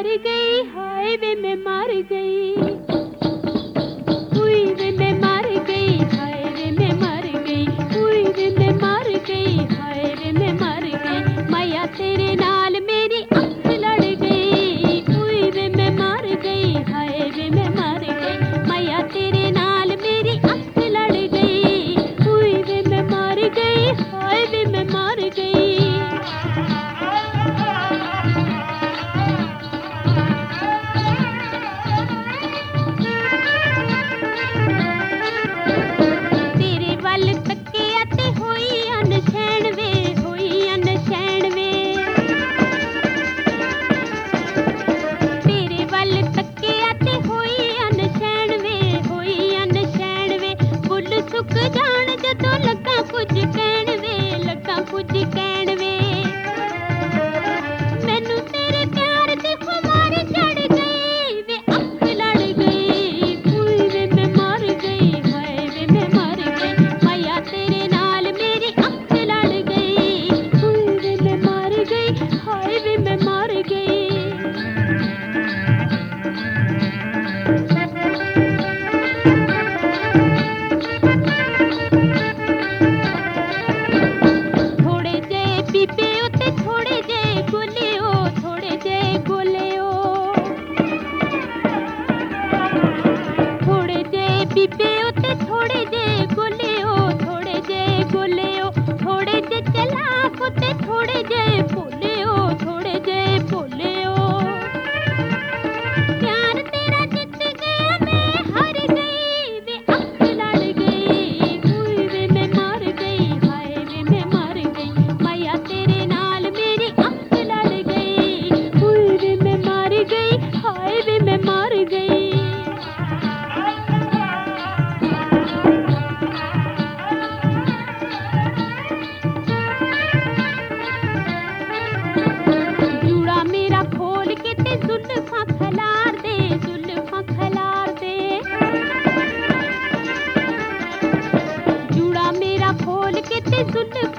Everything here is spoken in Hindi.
गई, हाय वे मैं मर गई, हुई वे मैं मर गई, हाय वे मैं मर गई, हुई वे मैं मर गई, हाय वे मैं मर गई, मैया तेरे नाल मेरी अख लड़ गई, हुई वे मैं मर गई, हाय वे मैं मर गई, मैया तेरे नाल मेरी अख लड़ गई, हुई वे मैं मर गई, हाय वे मैं मर गई। तेरे वल तकिया ते होई अनछैण वे, होई अनछैण वे, तेरे वल तकिया ते होई अनछैण वे, होई अनछैण वे, फुੱਲ सुक जाण जदों लगा कुछ कहण वे, लगा कुछ कहण वे, मैनू तेरे प्यार दी खुमार चढ़ गई, वे अख लड़ गई, हुई वे मैं मर गई, हाय वे मैं मर गई, मैया तेरे नाल मेरी अख लड़ गई, हुई वे मैं मर गई, हाय वे मैं मर गई। थोड़े जे पीपे उते थोड़े जे गोलियो, थोड़े जे गोलियो, थोड़े जे पीपे उते थोड़े जे गोलियो, थोड़े जे गोलियो, थोड़े जे चलाक उते थोड़े जे भोलियो, थोड़े जे भोलियो, प्यार तेरा जित गया मैं हार गई, वे अख लड़ गई, हुई वे मैं मर गई, हाय वे मैं मर गई, मैया तेरे नाल मेरी अख लड़ गई, हुई वे मैं मर गई, हाय वे मैं मर गई। जूड़ा मेरा खोल के ते जुल्फां खलार दे, जुल्फां खलार दे, जूड़ा मेरा खोल के ते जुल्फां